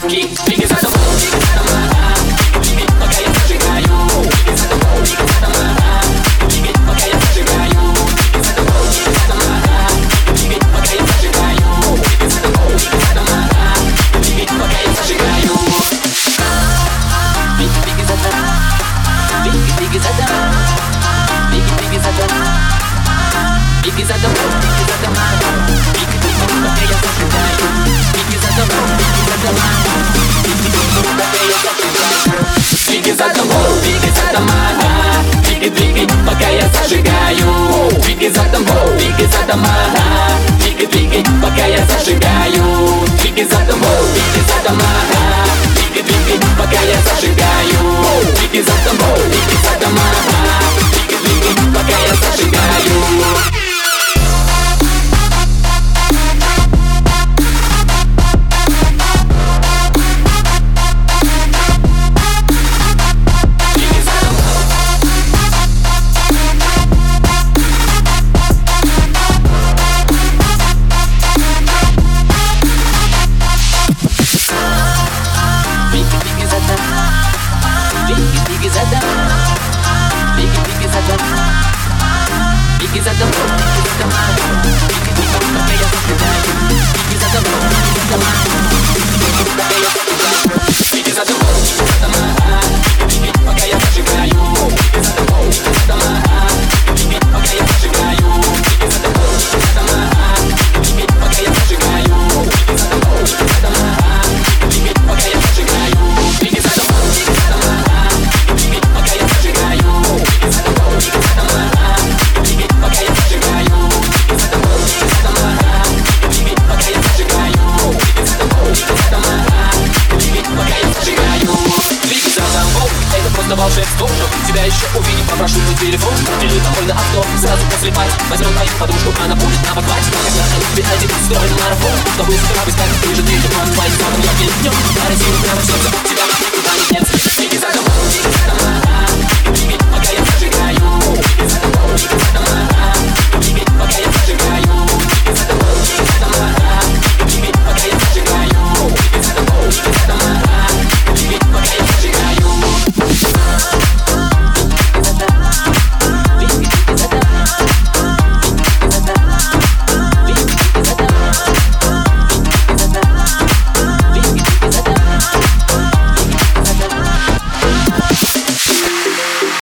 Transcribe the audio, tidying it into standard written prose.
Беги за тобой, беги, пока я зажигаю. Беги за тобой, беги, пока я зажигаю. Беги за тобой, беги, пока я зажигаю. Беги за тобой, беги, пока я зажигаю. Беги, беги за тобой, беги за тобой, беги за тобой, беги за тобой, беги, пока я зажигаю. Беги за тобой, беги за тобой, беги за тобой, беги, беги, пока я зажигаю. Беги за тобой, беги за тобой, беги, беги, пока я зажигаю. Беги за тобой, беги за тобой, беги, беги, пока я зажигаю. Беги за тобой, беги за тобой, беги, беги, пока я зажигаю. Волшебство, чтоб тебя еще увидеть, попрошу твой телефон или домой на авто, сразу после пати. Возьмем твою подружку, она будет на подхвате. Когда на тебе один устроен марафон, чтобы с утра быстро, ты же 3 твои